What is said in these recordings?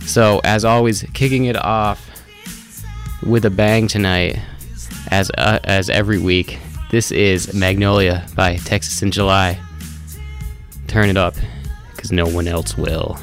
So, as always, kicking it off with a bang tonight, as every week, this is Magnolia by Texas in July. Turn it up, because no one else will.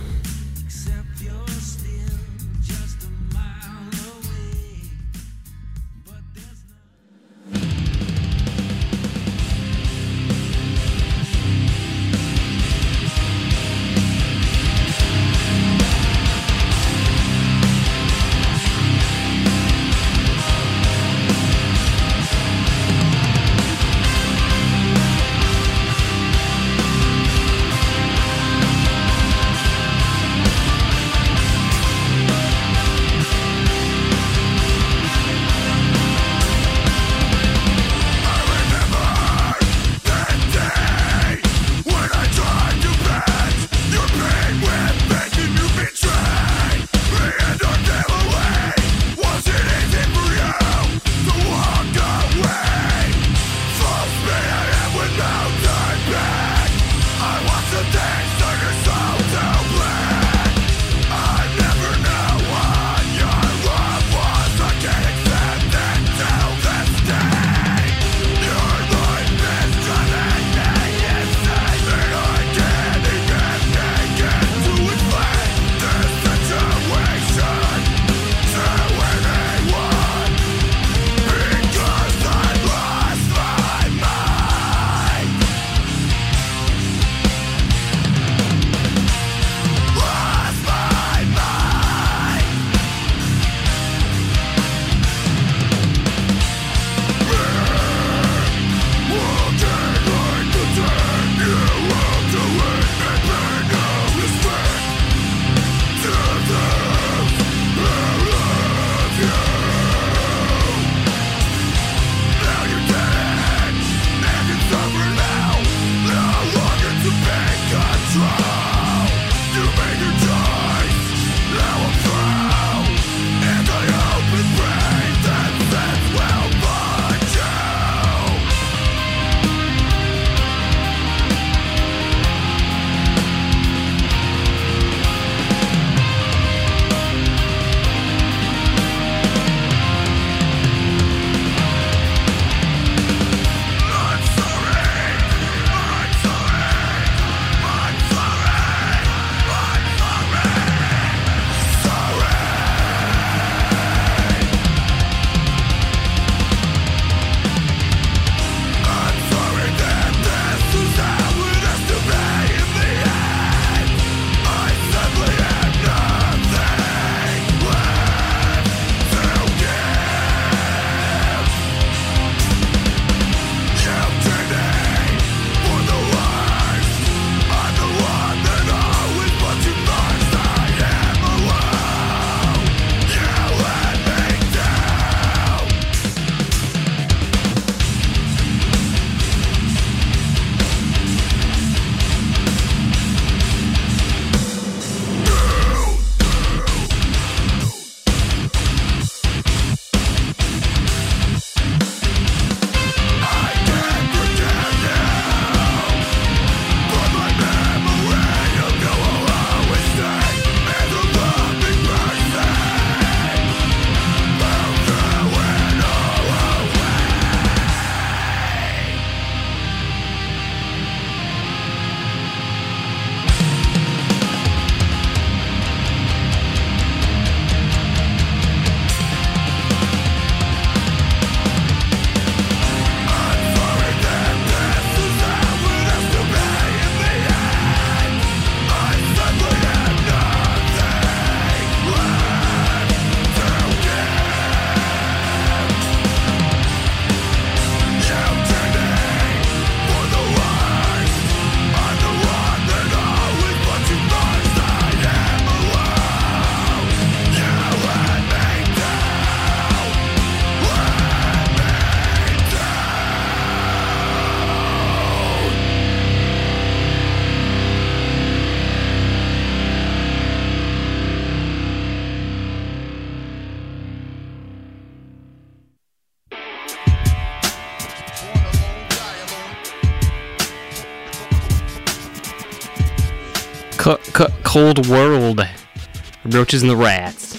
Cold World Roaches and the Rats.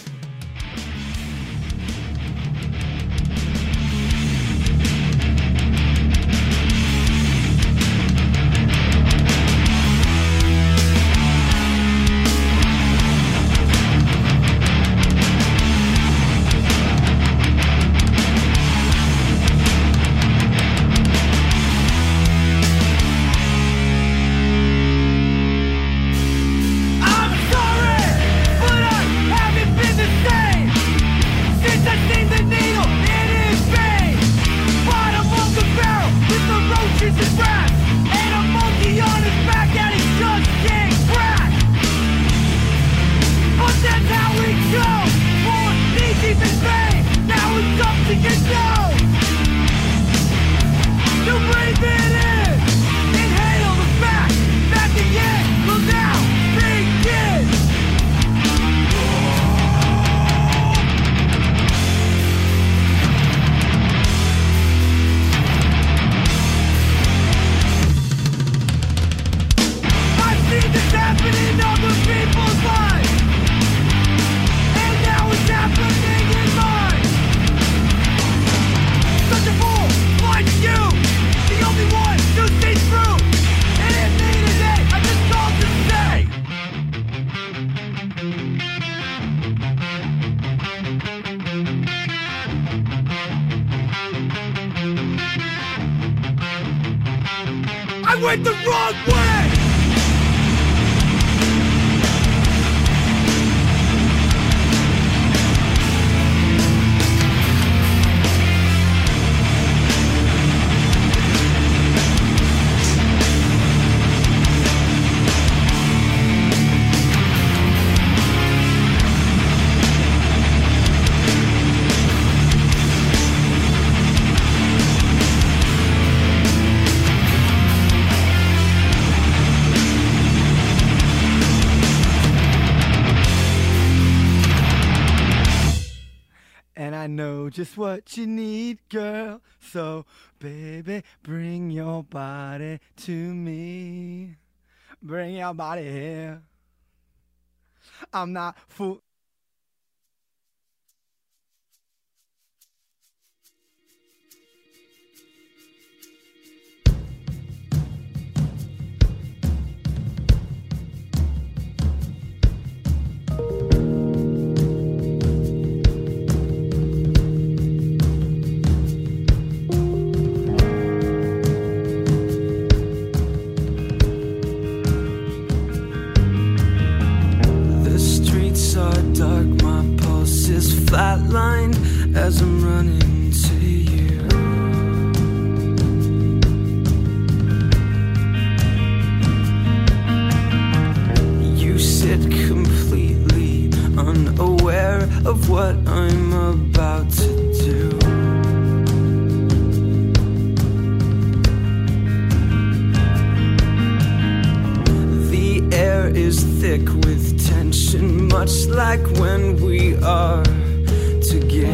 I went the wrong way! And I know just what you need, girl. So, baby, bring your body to me. Bring your body here. I'm not fool. Flatlined as I'm running to you. You sit completely unaware of what I'm about to do. The air is thick with tension, much like when we are together.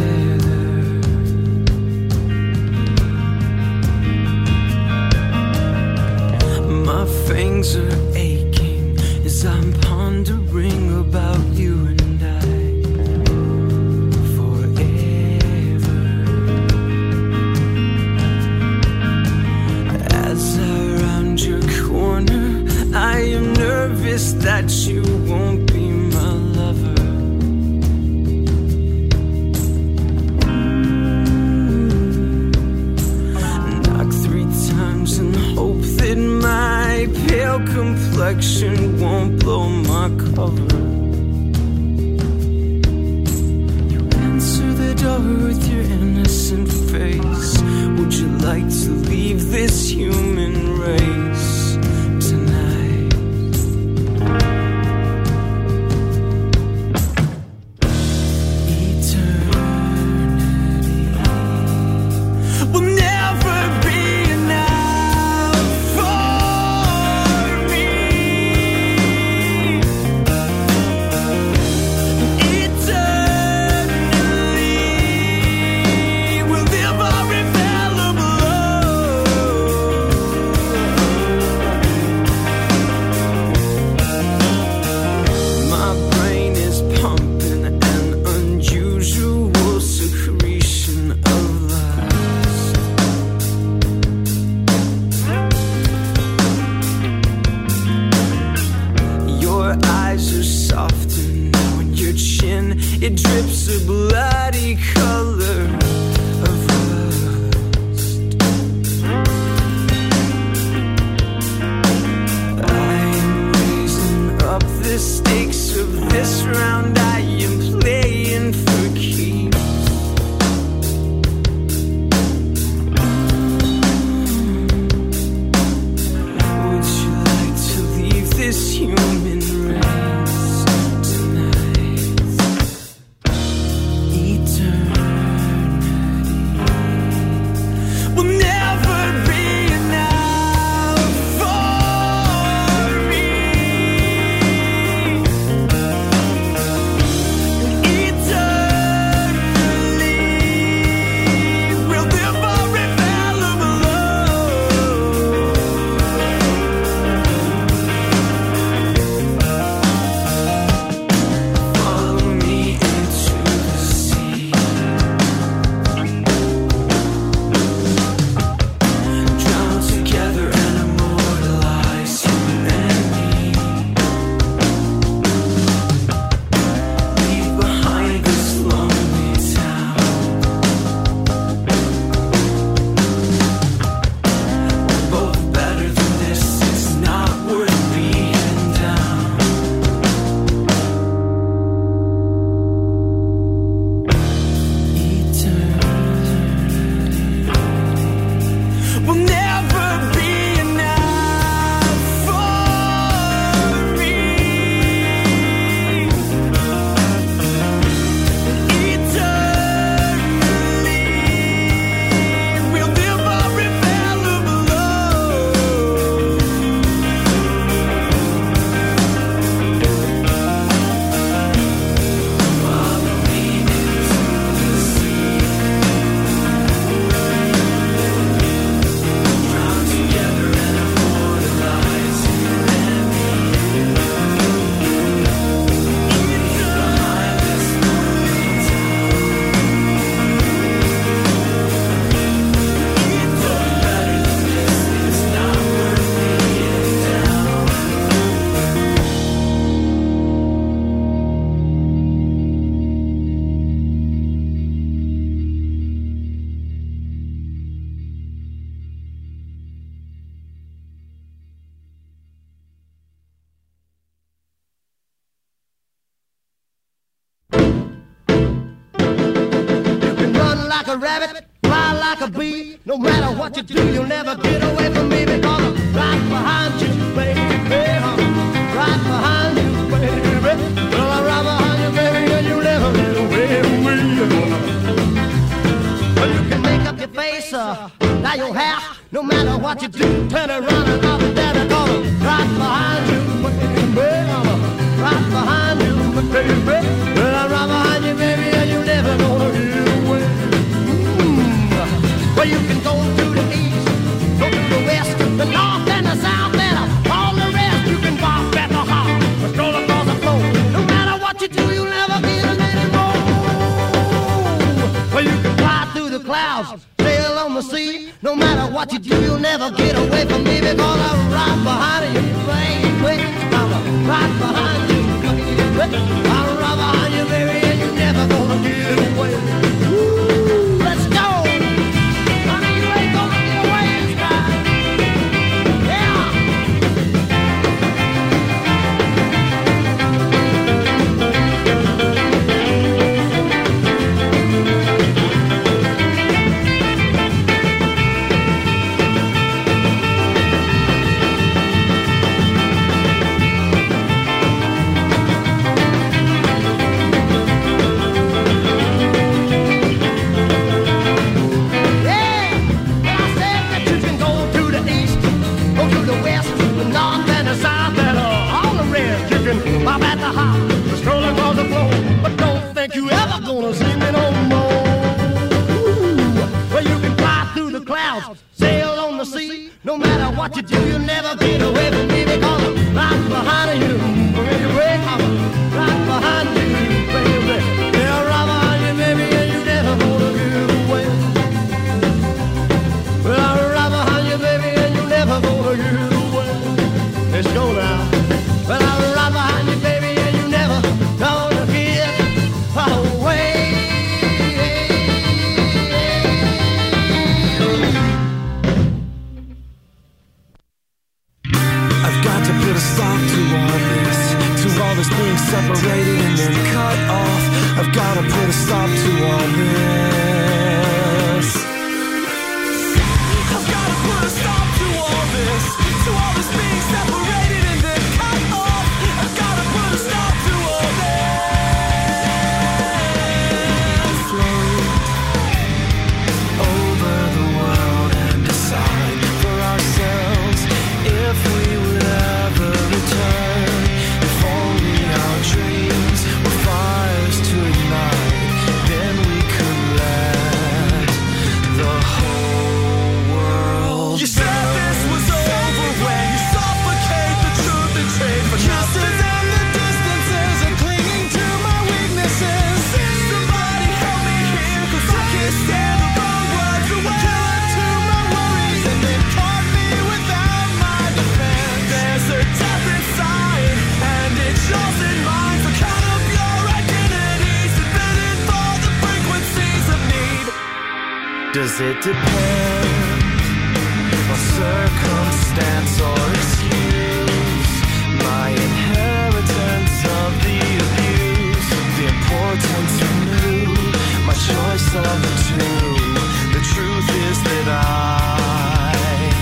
My fangs are aching as I'm pondering about you and I forever. As I round your corner, I am nervous that you won't be my lover. And hope that my pale complexion won't blow my cover. It drips a bloody color of rust. I'm raising up the stakes of this round. I am playing for keeps. Would you like to leave this human race tonight? Eternity will never be enough for me. Eternally will never rebel below. Follow me into the sea. Drown together and immortalize you and me. Leave behind this lonely town. We're both better than this. It's not worth being down. Eternity will never be enough for me. Eternally will never rebel below. Follow me into the sea. Drown together and immortalize you and me. Behind this lonely town. We're better than this. It's not worth being down. You can run like a rabbit, fly like a bee. No matter what you do, you'll never get away from me because I'm right behind you, baby. I'm right behind you, baby. Well, I'm right behind you, baby, and you'll never get away from me. Well, you can make up your face, dye your hair. No matter what you do, turn around and I'll be there because I'm right behind you, baby. I'm right behind you, baby. Well, I'm right behind you, baby, and you'll never gonna get away. Well, you can go to the east, go to the west, the north and the south, and all the rest. You can walk at the heart, stroll across the floor. No matter what you do, you'll never get them anymore. Well, you can fly through the clouds, sail on the sea. No matter what you do, you'll never get away from me because I'm right behind you, baby. I'm right behind you, baby. I'm right behind you, baby, and you're never gonna get away. Woo, let's go. Honey, you ain't gonna get away this time. Yeah. No matter what you do, you'll never get away from me because I'm right behind you, baby. I'm right behind you, baby. Yeah, right behind you, baby, and you never gonna get away. Well, I'm right behind you, baby, and you never gonna get away. Let's go now. Well, I'm right behind you, baby, and you never gonna get away. separated and then cut off. I've gotta put a stop to all this. I've gotta put a stop to all this, to all this being separated and then cut off. I've gotta put a stop to all this. Float over the world and decide for ourselves if we would ever return. If only our dreams were fires to ignite, then we could let the whole world. You said this was over when you suffocate the truth and trade for nothing. And the distances are clinging to my weaknesses. Somebody help me here, 'cause I can't stand the wrong words away. Killer to my worries and then caught me without my defense. There's a death inside and it shows in mine. So count up your identities and fit it for the frequencies of need. Does it depend on circumstance or excuse? My inheritance of the abuse, the importance of new, my choice of the two. The truth is that I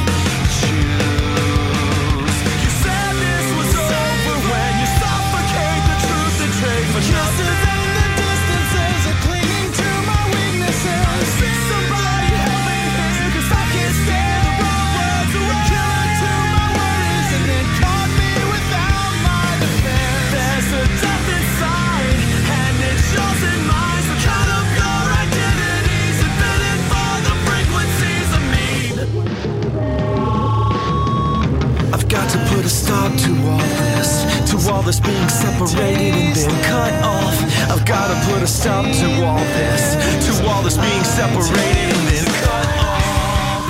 choose. You said this was over when you suffocate the truth and trade for nothing. And the distances are clinging to my weaknesses. Somebody help me here, 'cause I can't stand the wrong words away. Killer to my worries and then caught me without my defense. There's a death inside and it shows in mine. So count up your identities and fit it for the frequencies of need. I've got to put a stop to all this being separated and then cut off. I've got to put a stop to all this being separated and then cut off.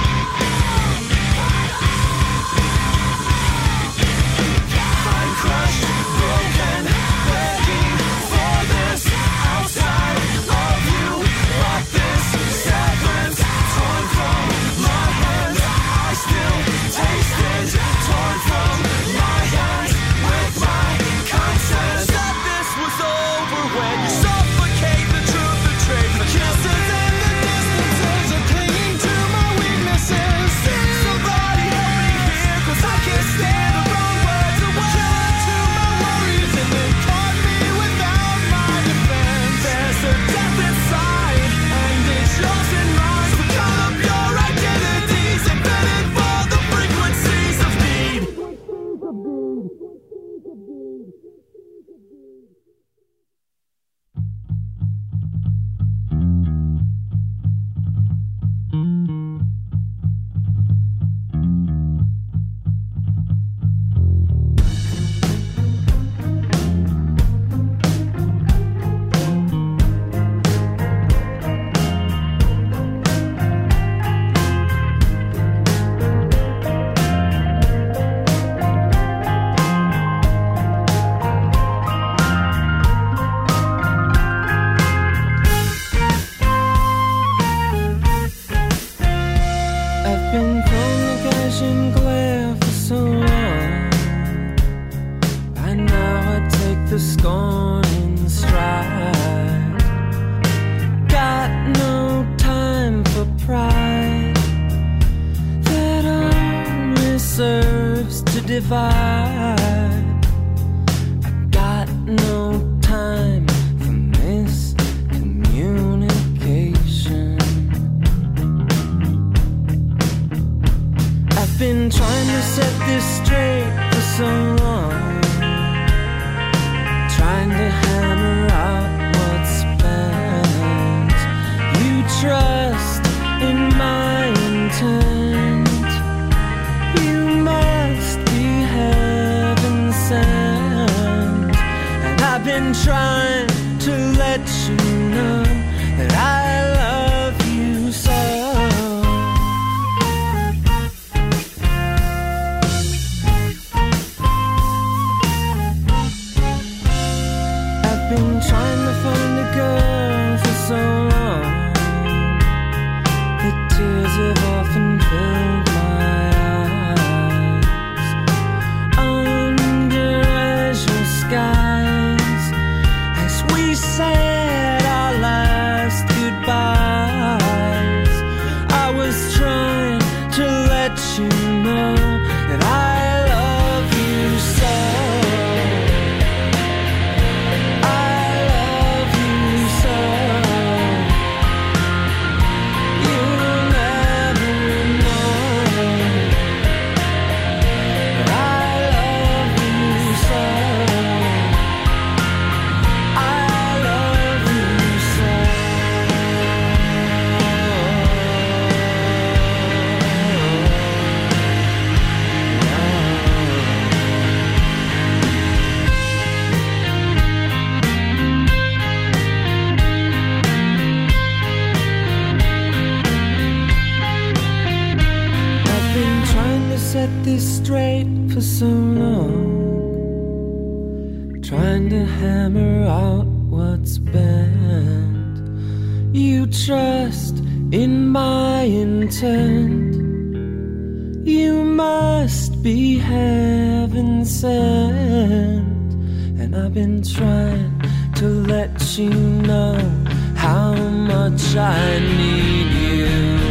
I'm crushed, broken, begging for this outside of you. Like this severance torn from my hands. I still taste it, torn from my hands with my conscience. Said this was over when you suffocate the truth and trade for kisses. And the distances are clinging to my weaknesses. Somebody help me here, 'cause I can't stand the wrong words away. Killer to my worries and then caught me without my defense. There's a death inside and it shows in mine. So count up your identities and fit it for the frequencies of need. I've been from the cash and glare for so long. By now I take the scorn in stride. Got no time for pride that only serves to divide. I got no time for miscommunication. I've been trying to set this straight for so long, trying to hammer out what's spent. You trust in my intent. You must be heaven sent. And I've been trying to let you know that I love you so. Been trying to find a girl for so long. The tears have often filled my eyes. Under azure skies, so long, trying to hammer out what's bent. You trust in my intent. You must be heaven sent. And I've been trying to let you know how much I need you.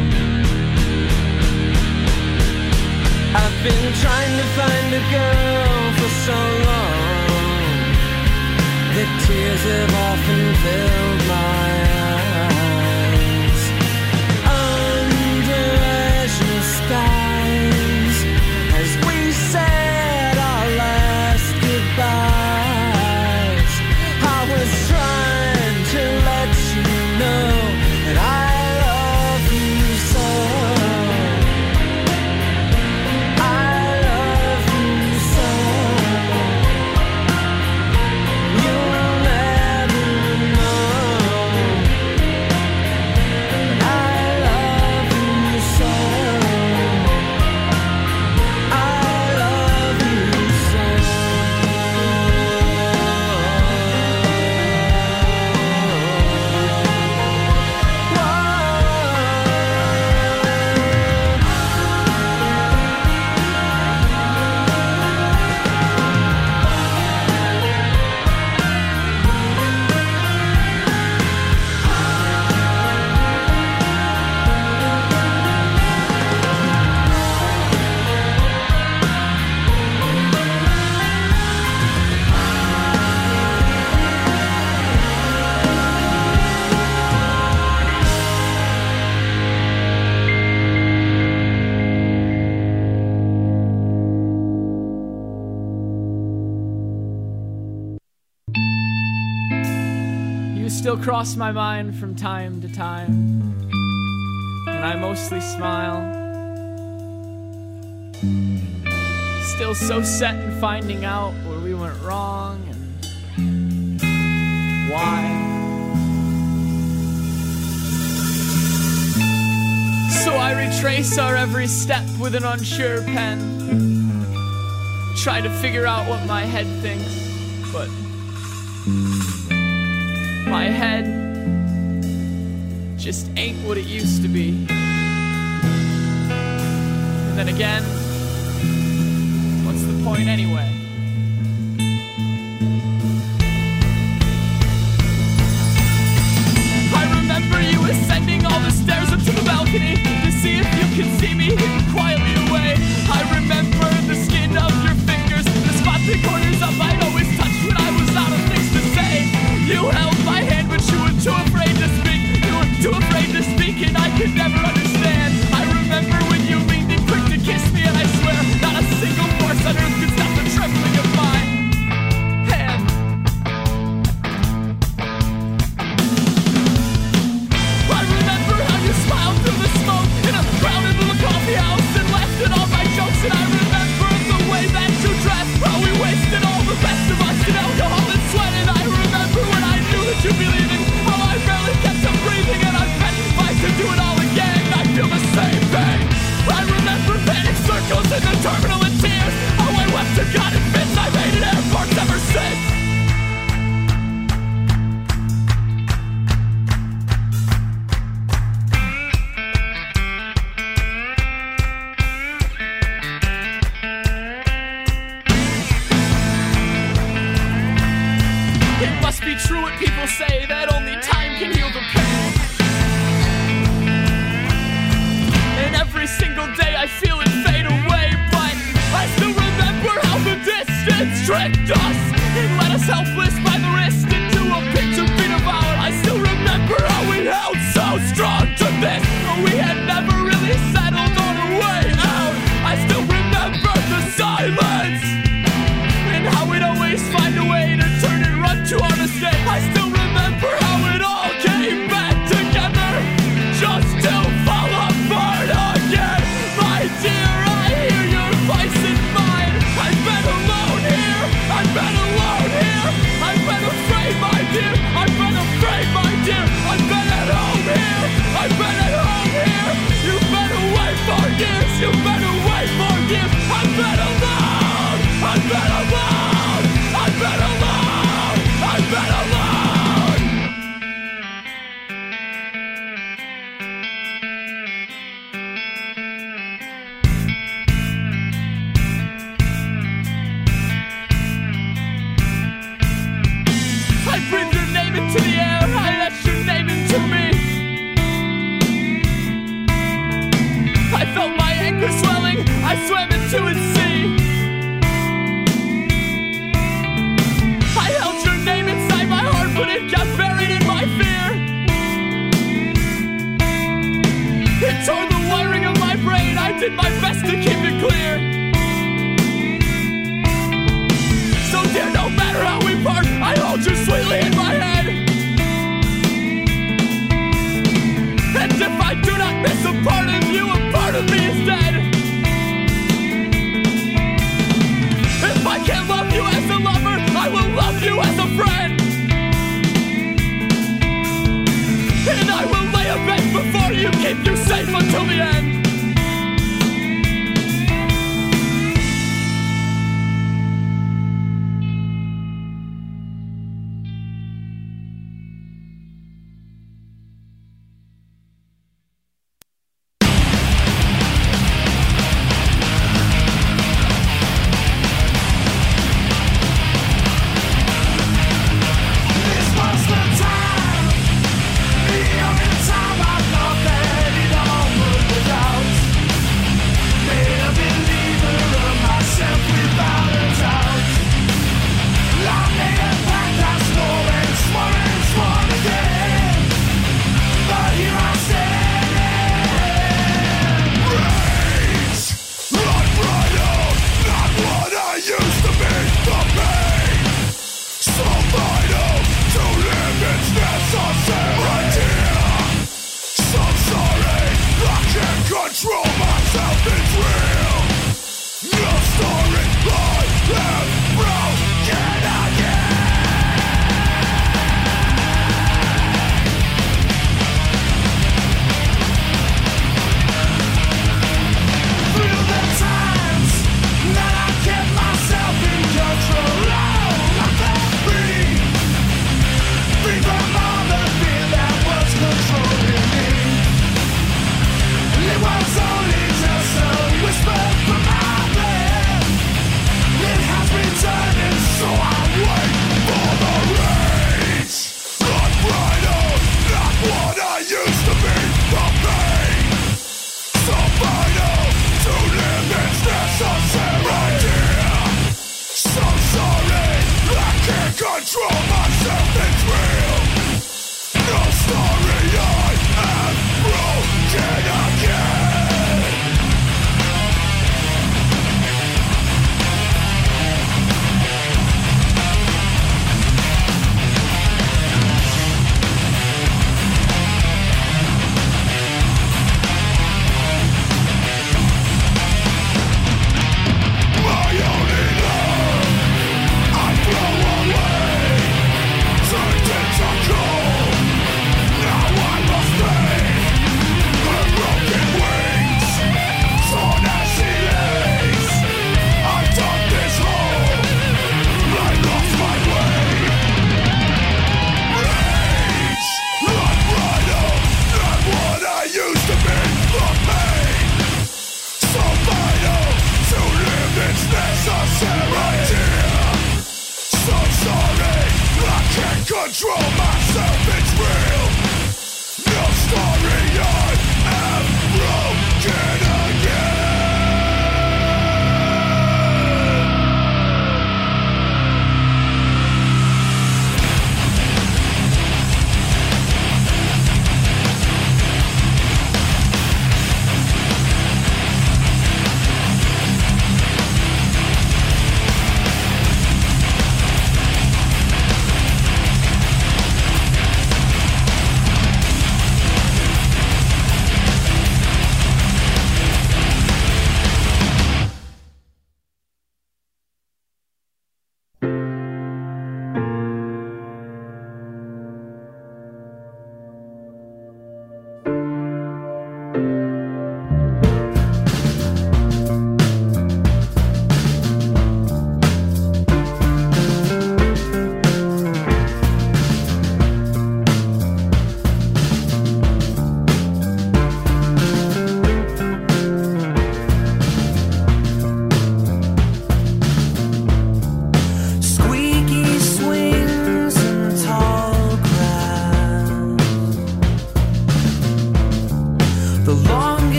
I've been trying to find a girl for so long that tears have often filled my eyes. Under azure skies, as we said our last goodbyes, I was trying to let you know that I love you so. I love you so. You'll never know. But I love you so. I love you so. You still cross my mind from time to time, and I mostly smile. Still so set in finding out where we went wrong and why. So I retrace our every step with an unsure pen, try to figure out what my head thinks, but my head just ain't what it used to be. And then again, what's the point anyway? I remember you ascending all the stairs up to the balcony to see if you could see me hidden quietly away. I remember the skin of your fingers, the spots and corners of I'd always touch when I was out of things to say. You held my hand, but you were too afraid to speak. You were too afraid to speak, and I could never understand. I remember when you leaned in quick to kiss me, and I swear not a single force on earth could stop the trembling of my hand. I remember how you smiled through the smoke in a crowded little coffee house and laughed at all my jokes, and I remember the way that you dressed, how we wasted all the best of us in alcohol and sweat, and I remember when I knew that you believed in how I barely kept up breathing, and I'm petrified to do it all again. I feel the same thing. I remember panic circles in the terminal and tears, how I wept to God in fits. I've hated airports ever since. It must be true what people say, that only time can heal the pain. And every single day I feel it fade away, but I still remember how the distance tricked us and led us helpless by the wrist into a picture beat of our. I still remember how we held so strong to this, but we had never really settled on a way out. I still remember the silence and how we'd always find a way to turn and run to our mistake. I still remember how it all came back together, just to fall apart again. My dear, I hear your voice in mine. I've been alone here. I've been alone here. I've breathed your name into the air, I let your name into me. I felt my anger swelling, I swam into its sea. I held your name inside my heart, but it got buried in my fear. It tore the wiring of my brain, I did my best to keep it clear. So dear, no matter how we part, I hold you sweetly in my head. And if I do not miss a part of you, a part of me is dead. If I can't love you as a lover, I will love you as a friend. And I will lay a bed before you, keep you safe until the end. Control myself, it's real. No story, I am broken again.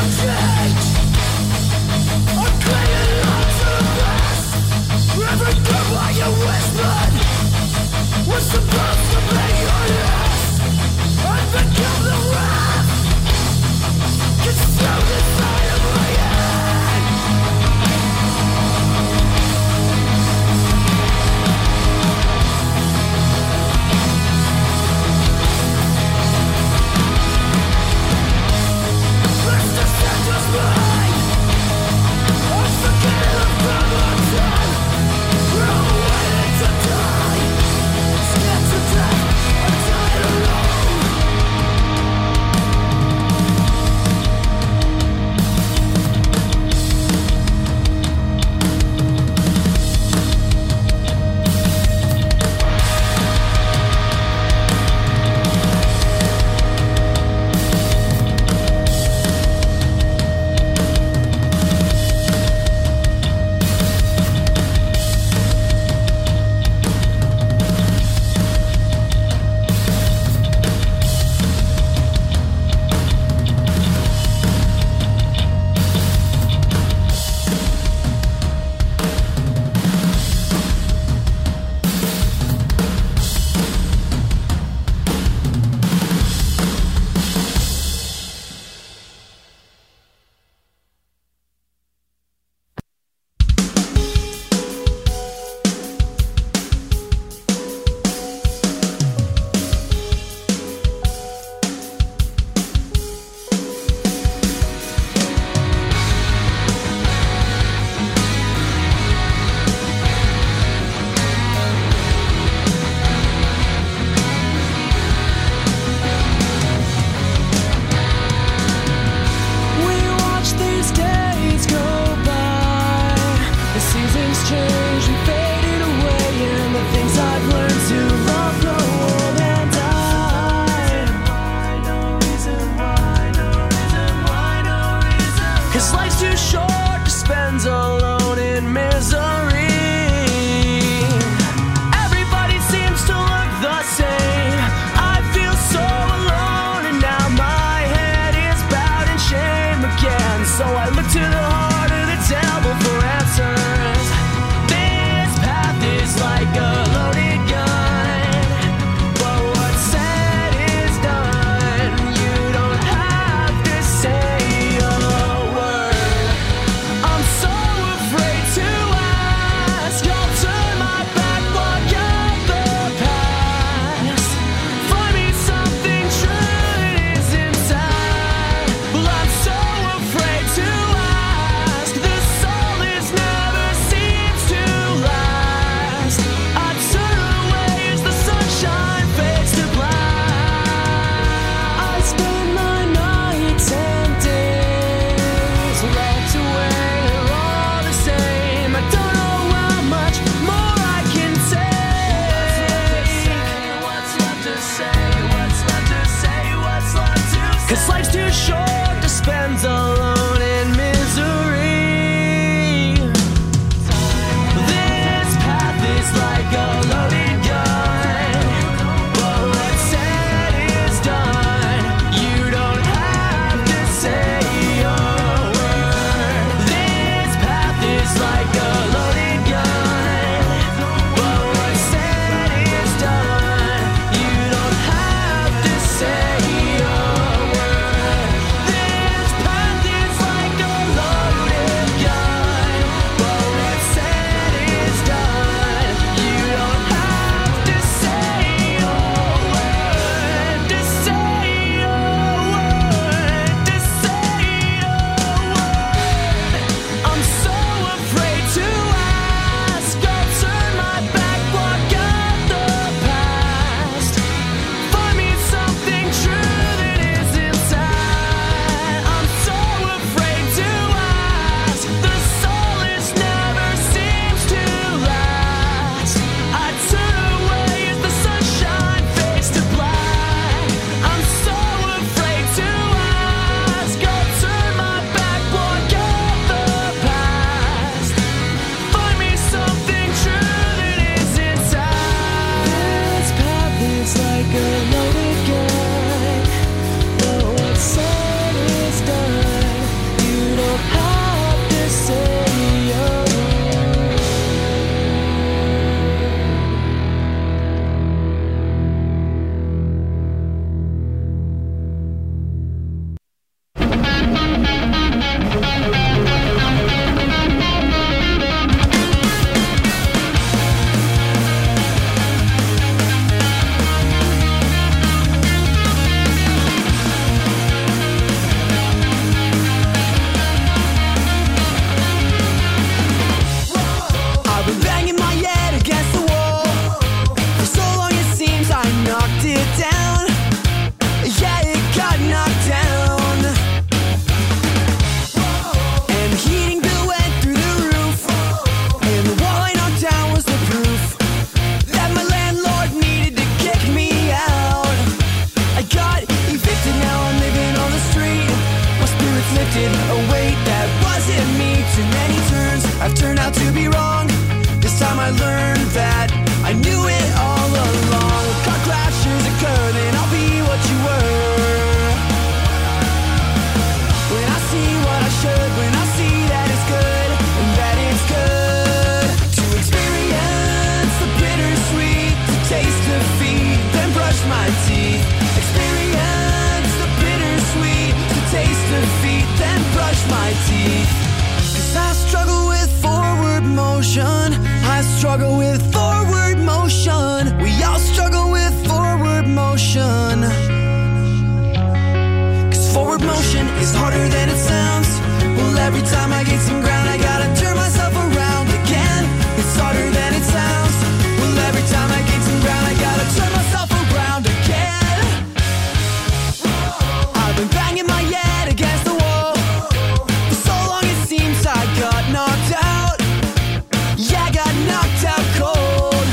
This path is lifted a weight that wasn't me. Too many turns, I've turned out to be wrong. This time I learned that I knew it all along. Car crashes occur, then I'll be what you were. When I see what I should, when I see that it's good, and that it's good to experience the bittersweet, to taste defeat, then brush my teeth. Experience the bittersweet, to taste defeat, then brush my teeth. 'Cause I struggle with forward motion. I struggle with forward motion. We all struggle with forward motion. 'Cause forward motion is harder than it sounds. Well, every time I gain some ground, I gotta turn myself around again. It's harder than it sounds. Well, every time I gain some ground, I gotta turn myself around again. I've been banging my head against the wall. For so long it seems I got knocked out. Yeah, I got knocked out cold.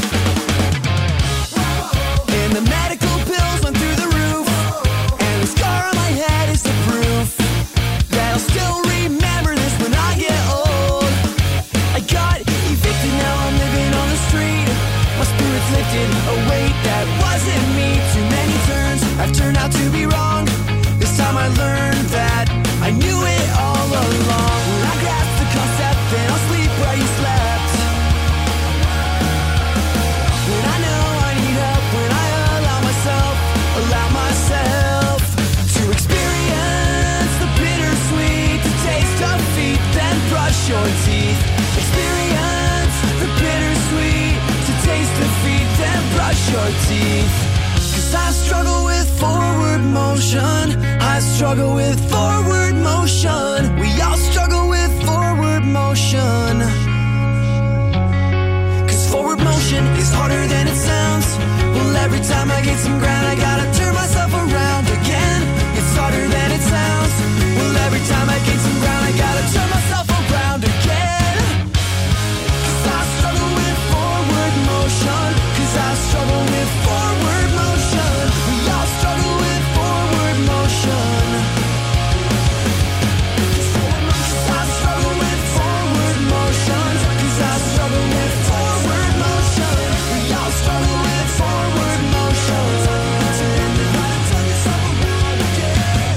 And the medical bills went through the roof. And the scar on my head is the proof that I'll still remember this when I get old. I got evicted, now I'm living on the street. My spirit's lifted a weight that wasn't me. Too many turns, I've turned out to be wrong. This time I learned that I knew it all along. When I grasp the concept, then I'll sleep where you slept. When I know I need help, when I allow myself to experience the bittersweet, to taste defeat, then brush your teeth. Experience the bittersweet, to taste defeat, then brush your teeth. 'Cause I struggle with forward motion. I struggle with forward motion. We all struggle with forward motion. 'Cause forward motion is harder than it sounds. Well, every time I gain some ground, I gotta turn myself around again. It's harder than it sounds. Well, every time I gain some ground, I gotta turn myself around again. 'Cause I struggle with forward motion. 'Cause I struggle with forward motion. We all struggle with forward motion. 'Cause I struggle with forward motion. 'Cause I struggle with forward motion. We all struggle with forward motion. Turn yourself around again.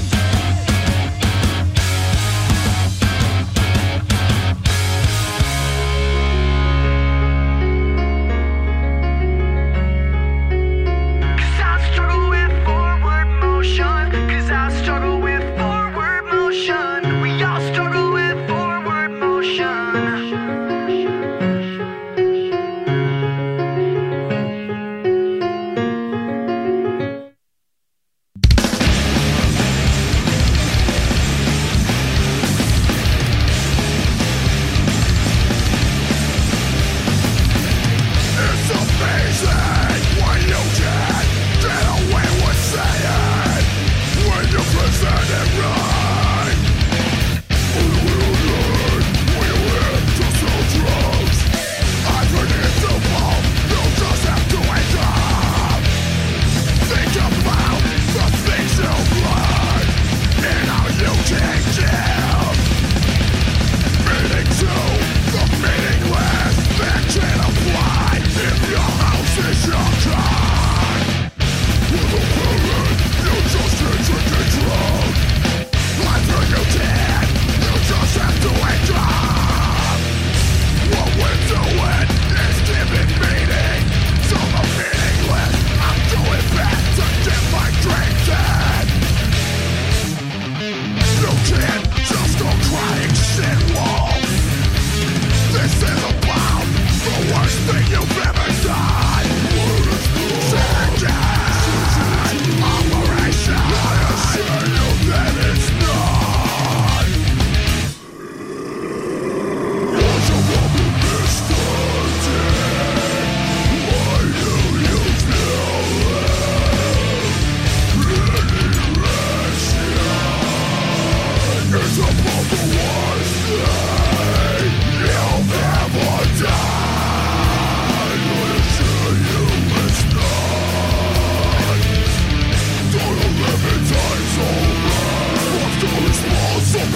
Small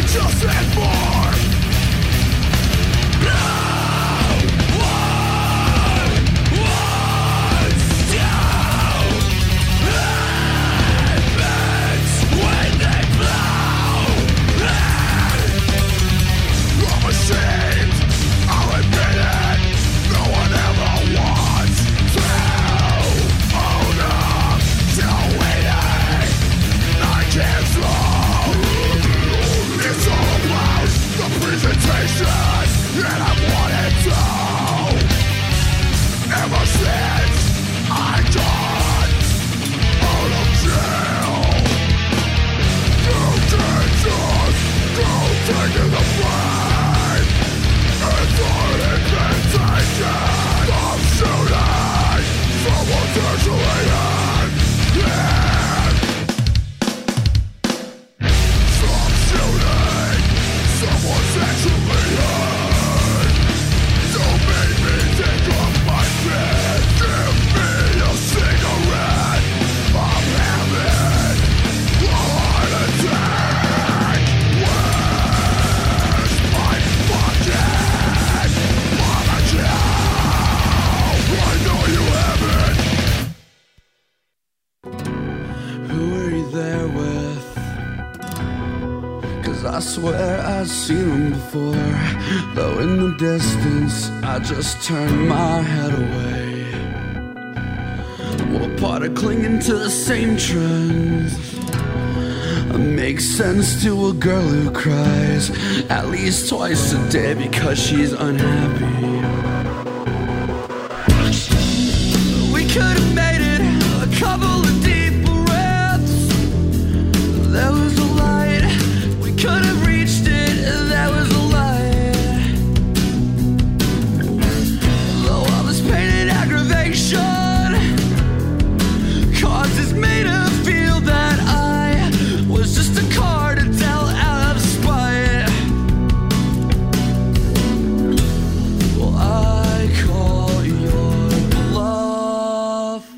just and more. I swear I've seen them before, though in the distance I just turn my head away. What part of clinging to the same trends makes sense to a girl who cries at least twice a day because she's unhappy? We could have made it a couple of deep breaths. There was a light, we could have reached it. There was a light. Though all this pain and aggravation causes me to feel that I was just a card to tell out of spite. Well, I call your bluff.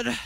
blood.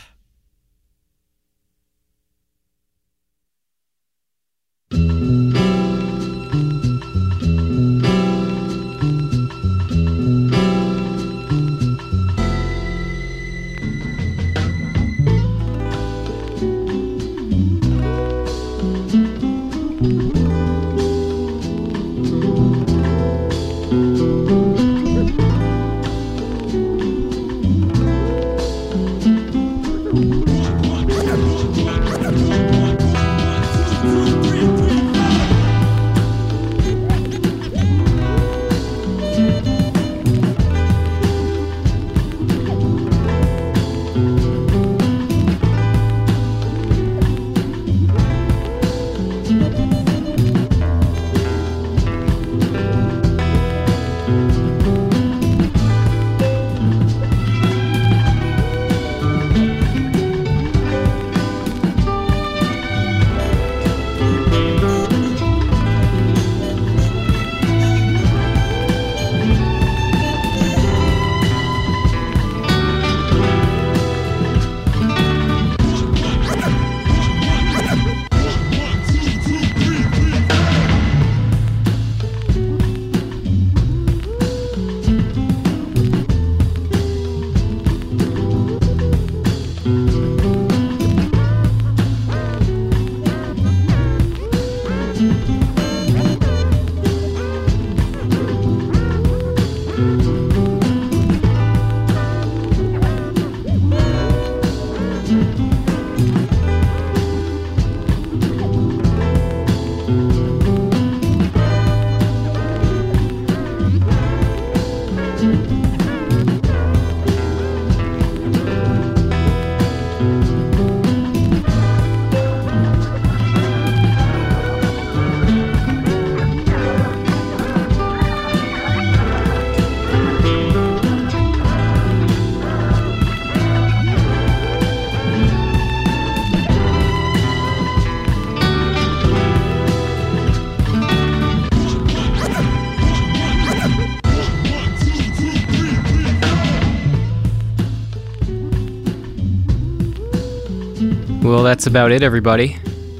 Well, that's about it, everybody.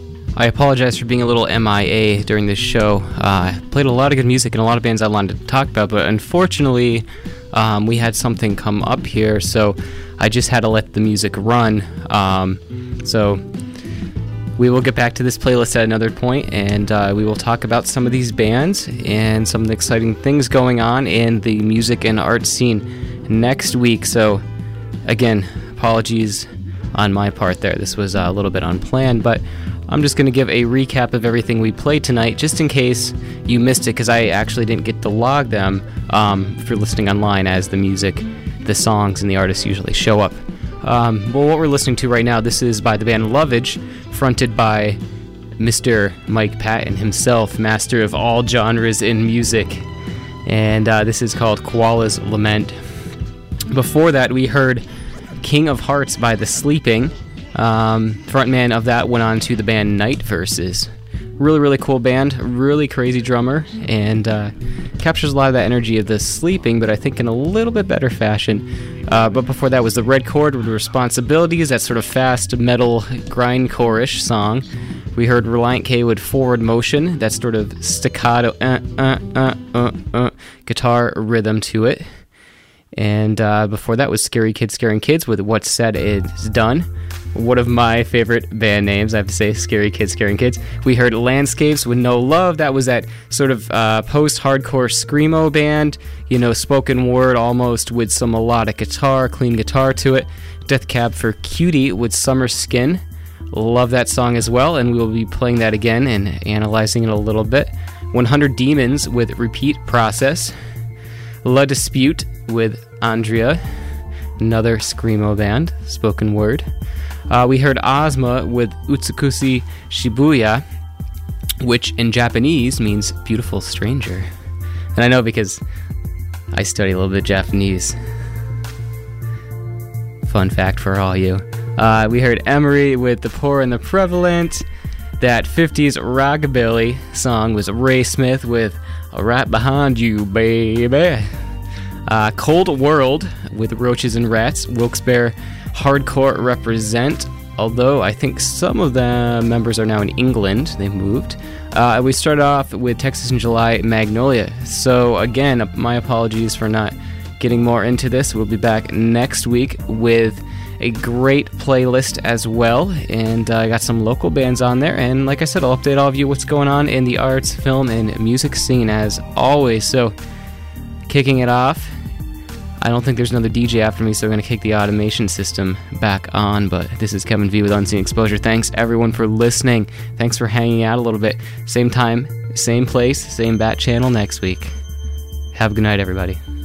I apologize for being a little MIA during this show. I played a lot of good music and a lot of bands I wanted to talk about, but unfortunately, we had something come up here, so I just had to let the music run. So we will get back to this playlist at another point, and we will talk about some of these bands and some of the exciting things going on in the music and art scene next week. So, again, apologies on my part there. This was a little bit unplanned, but I'm just going to give a recap of everything we played tonight, just in case you missed it, because I actually didn't get to log them if you're listening online, as the music, the songs, and the artists usually show up. Well, what we're listening to right now, this is by the band Lovage, fronted by Mr. Mike Patton himself, master of all genres in music, and this is called Koala's Lament. Before that, we heard King of Hearts by The Sleeping. Frontman of that went on to the band Night Verses. Really, really cool band, really crazy drummer, and captures a lot of that energy of The Sleeping, but I think in a little bit better fashion. But before that was The Red Chord with Responsibilities, that sort of fast metal grindcore-ish song. We heard Reliant K with Forward Motion, that sort of staccato guitar rhythm to it. And before that was Scary Kids Scaring Kids with What's Said Is Done. One of my favorite band names, I have to say, Scary Kids Scaring Kids. We heard Landscapes with No Love. That was that sort of post-hardcore screamo band, spoken word almost with some melodic guitar, clean guitar to it. Death Cab for Cutie with Summer Skin. Love that song as well, and we will be playing that again and analyzing it a little bit. 100 Demons with Repeat Process. La Dispute with Andrea, another screamo band, spoken word. We heard Ozma with Utsukushi Shibuya, which in Japanese means beautiful stranger. And I know because I study a little bit Japanese. Fun fact for all you. We heard Emery with The Poor and the Prevalent. That 50s rockabilly song was Ray Smith with Right Behind You, Baby. Cold World with Roaches and Rats, Wilkes-Barre hardcore represent, although I think some of the members are now in England. They moved. We started off with Texas in July, Magnolia. So again, my apologies for not getting more into this. We'll be back next week with a great playlist as well, and I got some local bands on there, and like I said, I'll update all of you what's going on in the arts, film, and music scene as always. So kicking it off, I don't think there's another DJ after me, so I'm going to kick the automation system back on, but this is Kevin V with Unseen Exposure. Thanks everyone for listening. Thanks for hanging out a little bit. Same time, same place, same bat channel next week. Have a good night, everybody.